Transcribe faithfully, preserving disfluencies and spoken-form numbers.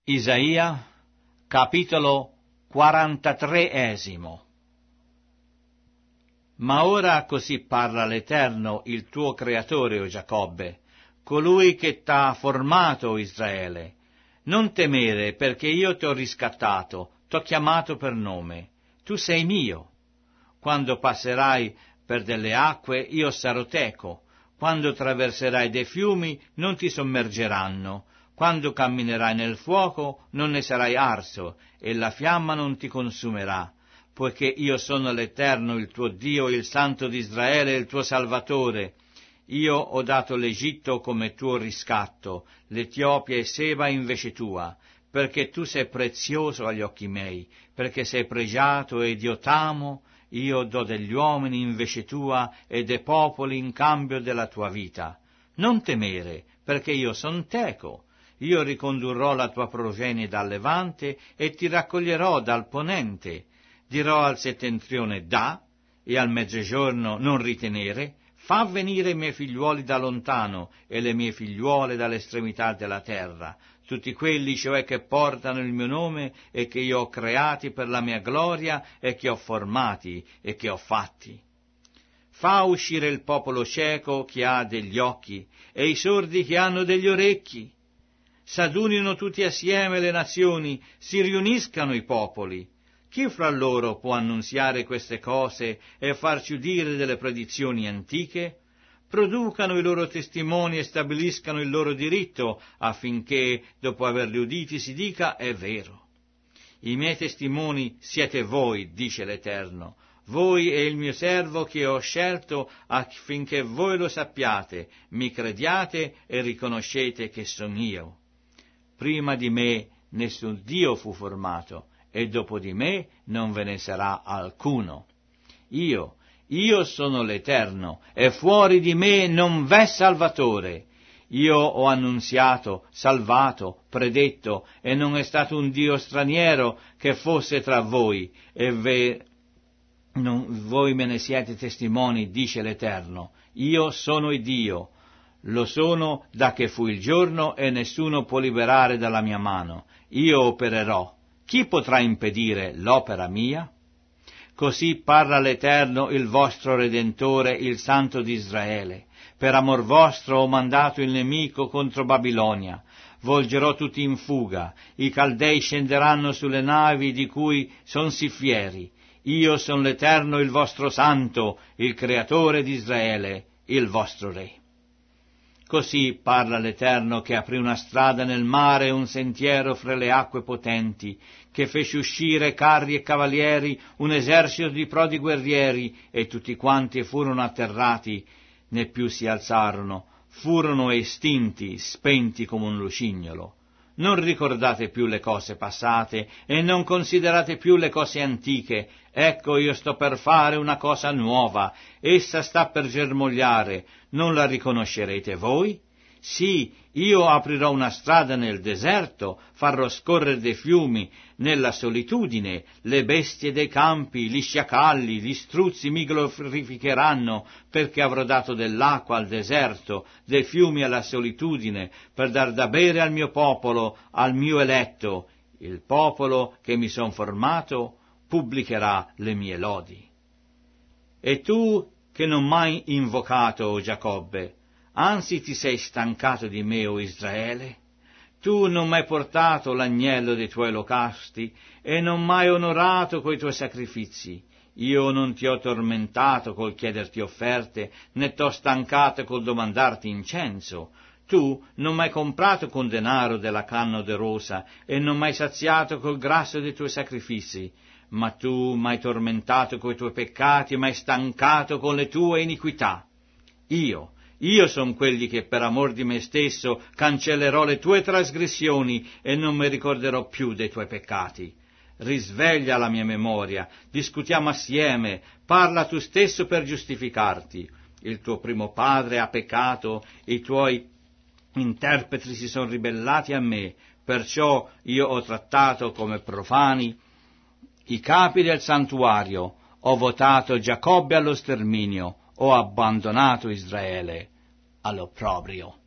Isaia, capitolo quarantatreesimo. Ma ora così parla l'Eterno, il tuo creatore, o Giacobbe, colui che t'ha formato, o Israele. Non temere, perché io t'ho riscattato, t'ho chiamato per nome. Tu sei mio. Quando passerai per delle acque, io sarò teco. Quando attraverserai dei fiumi, non ti sommergeranno. Quando camminerai nel fuoco, non ne sarai arso, e la fiamma non ti consumerà, poiché io sono l'Eterno, il tuo Dio, il Santo di Israele, il tuo Salvatore. Io ho dato l'Egitto come tuo riscatto, l'Etiopia e Seba invece tua, perché tu sei prezioso agli occhi miei, perché sei pregiato ed io t'amo. Io do degli uomini invece tua e dei popoli in cambio della tua vita. Non temere, perché io son teco. Io ricondurrò la tua progenie dal levante e ti raccoglierò dal ponente. Dirò al settentrione da e al mezzogiorno non ritenere. Fa venire i miei figliuoli da lontano e le mie figliuole dall'estremità della terra, tutti quelli cioè che portano il mio nome e che io ho creati per la mia gloria e che ho formati e che ho fatti. Fa uscire il popolo cieco che ha degli occhi e i sordi che hanno degli orecchi. S'adunino tutti assieme le nazioni, si riuniscano i popoli. Chi fra loro può annunziare queste cose e farci udire delle predizioni antiche? Producano i loro testimoni e stabiliscano il loro diritto, affinché, dopo averli uditi, si dica è vero. I miei testimoni siete voi, dice l'Eterno, voi e il mio servo che ho scelto affinché voi lo sappiate, mi crediate e riconoscete che sono io. Prima di me nessun Dio fu formato, e dopo di me non ve ne sarà alcuno. Io, io sono l'Eterno, e fuori di me non v'è Salvatore. Io ho annunziato, salvato, predetto, e non è stato un Dio straniero che fosse tra voi, e ve, non, voi me ne siete testimoni, dice l'Eterno. Io sono il Dio. Lo sono da che fu il giorno e nessuno può liberare dalla mia mano. Io opererò. Chi potrà impedire l'opera mia? Così parla l'Eterno, il vostro Redentore, il Santo di Israele. Per amor vostro ho mandato il nemico contro Babilonia. Volgerò tutti in fuga. I Caldei scenderanno sulle navi di cui son sì fieri. Io son l'Eterno, il vostro Santo, il Creatore di Israele, il vostro Re. Così parla l'Eterno che aprì una strada nel mare e un sentiero fra le acque potenti, che fece uscire carri e cavalieri, un esercito di prodi guerrieri, e tutti quanti furono atterrati, né più si alzarono, furono estinti, spenti come un lucignolo. Non ricordate più le cose passate e non considerate più le cose antiche. Ecco, io sto per fare una cosa nuova, essa sta per germogliare, non la riconoscerete voi? Sì, io aprirò una strada nel deserto, farò scorrere dei fiumi nella solitudine, le bestie dei campi, gli sciacalli, gli struzzi mi glorificheranno, perché avrò dato dell'acqua al deserto, dei fiumi alla solitudine, per dar da bere al mio popolo, al mio eletto. Il popolo che mi son formato pubblicherà le mie lodi. E tu che non m'hai invocato, o Giacobbe, anzi ti sei stancato di me, o Israele? Tu non m'hai portato l'agnello dei tuoi olocausti e non m'hai onorato coi tuoi sacrifici. Io non ti ho tormentato col chiederti offerte, né t'ho stancato col domandarti incenso. Tu non m'hai comprato con denaro della canna oderosa e non m'hai saziato col grasso dei tuoi sacrifici. Ma tu m'hai tormentato coi tuoi peccati e m'hai stancato con le tue iniquità. Io, io son quelli che per amor di me stesso cancellerò le tue trasgressioni e non mi ricorderò più dei tuoi peccati. Risveglia la mia memoria, discutiamo assieme, parla tu stesso per giustificarti. Il tuo primo padre ha peccato, i tuoi interpreti si sono ribellati a me, perciò io ho trattato come profani i capi del santuario, ho votato Giacobbe allo sterminio, ho abbandonato Israele all'opprobrio.